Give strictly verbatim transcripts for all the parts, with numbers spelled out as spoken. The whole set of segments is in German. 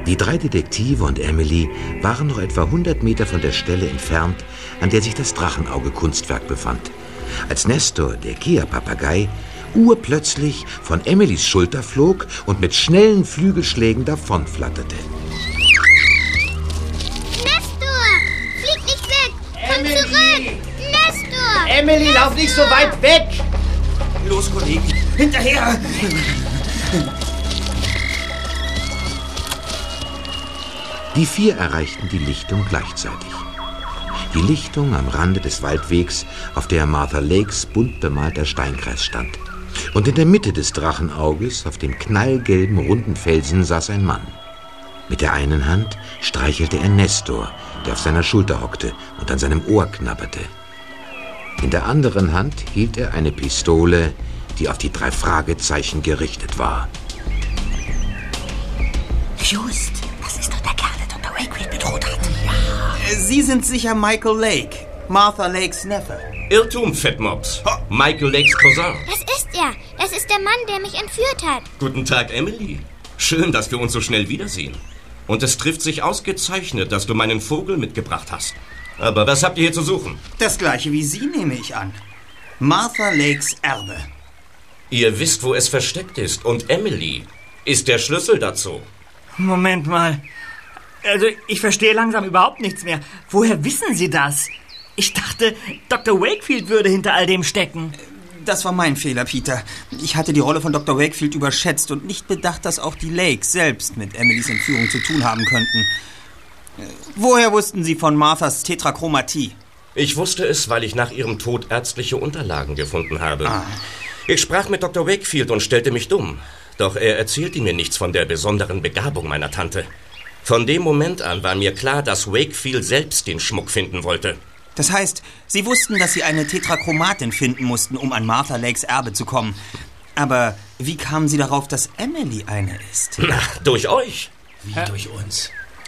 Die drei Detektive und Emily waren noch etwa hundert Meter von der Stelle entfernt, an der sich das Drachenauge-Kunstwerk befand, als Nestor, der Kea-Papagei, urplötzlich von Emilys Schulter flog und mit schnellen Flügelschlägen davonflatterte. Nestor! Flieg nicht weg! Komm Emily! zurück! Nestor! Emily, lauf nicht so weit weg! Los, Kollegen, hinterher! Die vier erreichten die Lichtung gleichzeitig. Die Lichtung am Rande des Waldwegs, auf der Martha Lakes bunt bemalter Steinkreis stand. Und in der Mitte des Drachenauges, auf dem knallgelben, runden Felsen, saß ein Mann. Mit der einen Hand streichelte er Nestor, der auf seiner Schulter hockte und an seinem Ohr knabberte. In der anderen Hand hielt er eine Pistole, die auf die drei Fragezeichen gerichtet war. Just, das ist doch der Kerl, der Doktor Wakefield bedroht hat. Ja. Sie sind sicher Michael Lake, Martha Lakes Neffe. Irrtum, Fettmops. Michael Lakes Cousin. Das ist er. Das ist der Mann, der mich entführt hat. Guten Tag, Emily. Schön, dass wir uns so schnell wiedersehen. Und es trifft sich ausgezeichnet, dass du meinen Vogel mitgebracht hast. Aber was habt ihr hier zu suchen? Das gleiche wie Sie, nehme ich an. Martha Lakes Erbe. Ihr wisst, wo es versteckt ist. Und Emily ist der Schlüssel dazu. Moment mal. Also, ich verstehe langsam überhaupt nichts mehr. Woher wissen Sie das? Ich dachte, Doktor Wakefield würde hinter all dem stecken. Das war mein Fehler, Peter. Ich hatte die Rolle von Doktor Wakefield überschätzt und nicht bedacht, dass auch die Lakes selbst mit Emilys Entführung zu tun haben könnten. Woher wussten Sie von Marthas Tetrachromatie? Ich wusste es, weil ich nach ihrem Tod ärztliche Unterlagen gefunden habe. Ah. Ich sprach mit Doktor Wakefield und stellte mich dumm. Doch er erzählte mir nichts von der besonderen Begabung meiner Tante. Von dem Moment an war mir klar, dass Wakefield selbst den Schmuck finden wollte. Das heißt, Sie wussten, dass Sie eine Tetrachromatin finden mussten, um an Martha Lakes Erbe zu kommen. Aber wie kamen Sie darauf, dass Emily eine ist? Na, durch euch. Wie Hä? Durch uns?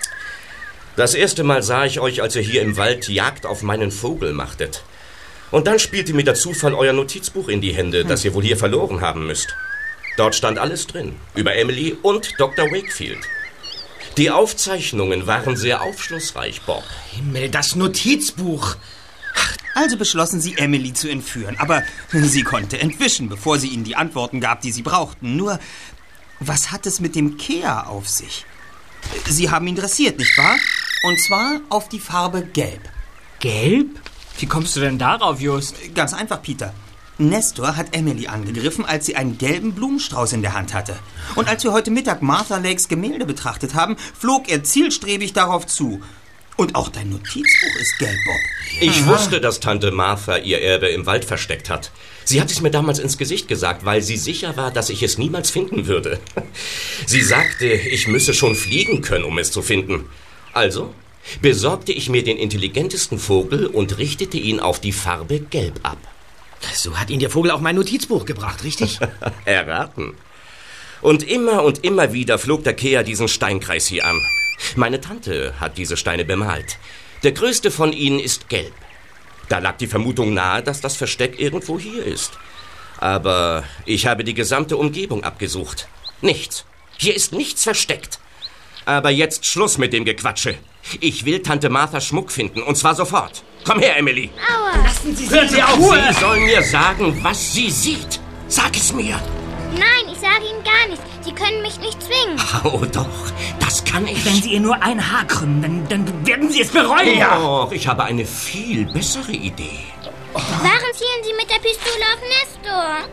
Das erste Mal sah ich euch, als ihr hier im Wald Jagd auf meinen Vogel machtet. Und dann spielte mir der Zufall euer Notizbuch in die Hände, hm. das ihr wohl hier verloren haben müsst. Dort stand alles drin, über Emily und Doktor Wakefield. Die Aufzeichnungen waren sehr aufschlussreich, Bob. Himmel, das Notizbuch. Also beschlossen Sie, Emily zu entführen. Aber sie konnte entwischen, bevor sie Ihnen die Antworten gab, die Sie brauchten. Nur, was hat es mit dem Kea auf sich? Sie haben ihn dressiert, nicht wahr? Und zwar auf die Farbe Gelb. Gelb? Wie kommst du denn darauf, Just? Ganz einfach, Peter. Nestor hat Emily angegriffen, als sie einen gelben Blumenstrauß in der Hand hatte. Und als wir heute Mittag Martha Lakes Gemälde betrachtet haben, flog er zielstrebig darauf zu. Und auch dein Notizbuch ist gelb, Bob. Ich Aha. wusste, dass Tante Martha ihr Erbe im Wald versteckt hat. Sie hat es mir damals ins Gesicht gesagt, weil sie sicher war, dass ich es niemals finden würde. Sie sagte, ich müsse schon fliegen können, um es zu finden. Also besorgte ich mir den intelligentesten Vogel und richtete ihn auf die Farbe Gelb ab. So hat Ihnen der Vogel auch mein Notizbuch gebracht, richtig? Erraten. Und immer und immer wieder flog der Kea diesen Steinkreis hier an. Meine Tante hat diese Steine bemalt. Der größte von ihnen ist gelb. Da lag die Vermutung nahe, dass das Versteck irgendwo hier ist. Aber ich habe die gesamte Umgebung abgesucht. Nichts. Hier ist nichts versteckt. Aber jetzt Schluss mit dem Gequatsche. Ich will Tante Marthas Schmuck finden, und zwar sofort. Komm her, Emily. Aua. Lassen Sie sie Hören Sie auf! Ruhe. Sie sollen mir sagen, was sie sieht. Sag es mir. Nein, ich sage Ihnen gar nichts. Sie können mich nicht zwingen. Oh doch, das kann ich. Wenn Sie ihr nur ein Haar krümmen, dann, dann werden Sie es bereuen. Ja. Ich habe eine viel bessere Idee. Warum zielen Sie mit der Pistole auf Nestor?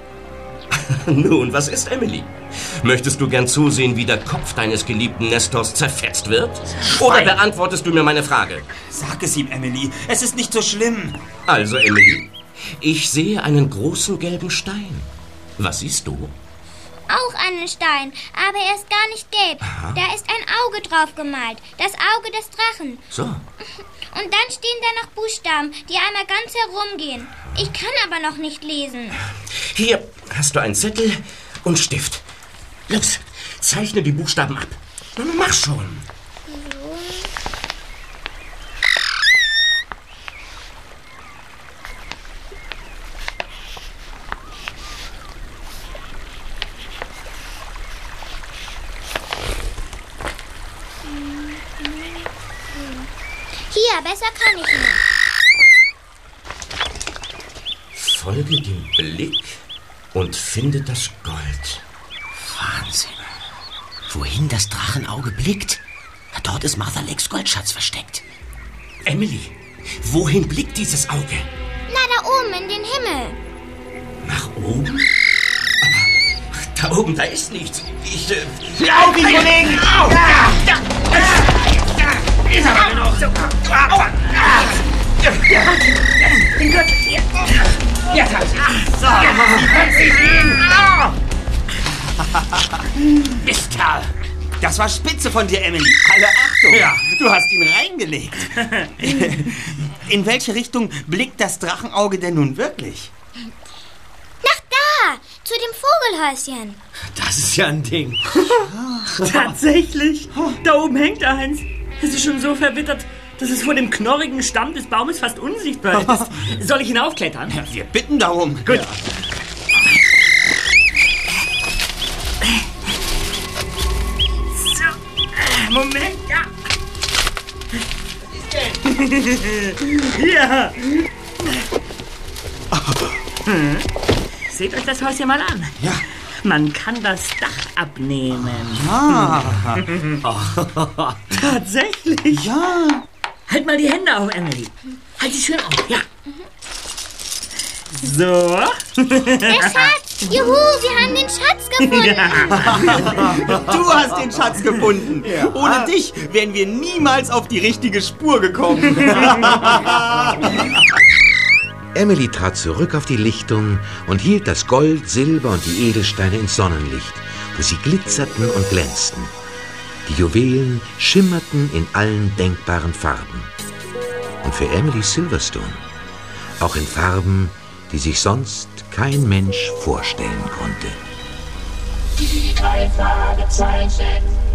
Nun, was ist, Emily? Möchtest du gern zusehen, wie der Kopf deines geliebten Nestors zerfetzt wird? Oder beantwortest du mir meine Frage? Sag es ihm, Emily. Es ist nicht so schlimm. Also, Emily, ich sehe einen großen gelben Stein. Was siehst du? Auch einen Stein, aber er ist gar nicht gelb. Aha. Da ist ein Auge drauf gemalt. Das Auge des Drachen. So. Und dann stehen da noch Buchstaben, die einmal ganz herumgehen. Ich kann aber noch nicht lesen. Hier hast du einen Zettel und Stift. Los, zeichne die Buchstaben ab. Na, mach schon. Hier, besser kann ich nicht. Folge dem Blick und finde das Gold. Wahnsinn. Wohin das Drachenauge blickt, dort ist Martha Lakes Goldschatz versteckt. Emily, wohin blickt dieses Auge? Na, da oben in den Himmel. Nach oben? Aber da oben, da ist nichts. Ich, äh... Auf ihn, Kollegen! Au! Ja! Ja! Ist aber genug. Au! Den Gürtel hier. Jetzt hat sie. So, jetzt hat sie ihn. Mistkerl! Das war spitze von dir, Emily. Alle Achtung! Ja, du hast ihn reingelegt. In welche Richtung blickt das Drachenauge denn nun wirklich? Nach da, zu dem Vogelhäuschen. Das ist ja ein Ding. Tatsächlich. Da oben hängt eins. Es ist schon so verwittert, dass es vor dem knorrigen Stamm des Baumes fast unsichtbar ist. Soll ich hinaufklettern? Ja, wir bitten darum. Gut. Ja. So, äh, Moment, ja. Ja. Hm. Seht euch das Häuschen mal an. Ja. Man kann das Dach abnehmen. Ah. Tatsächlich? Ja. Halt mal die Hände auf, Emily. Halt sie schön auf. Ja. So. Der Schatz! Juhu, wir haben den Schatz gefunden. Du hast den Schatz gefunden. Ohne dich wären wir niemals auf die richtige Spur gekommen. Emily trat zurück auf die Lichtung und hielt das Gold, Silber und die Edelsteine ins Sonnenlicht, wo sie glitzerten und glänzten. Die Juwelen schimmerten in allen denkbaren Farben. Und für Emily Silverstone auch in Farben, die sich sonst kein Mensch vorstellen konnte. Die drei Fragezeichen.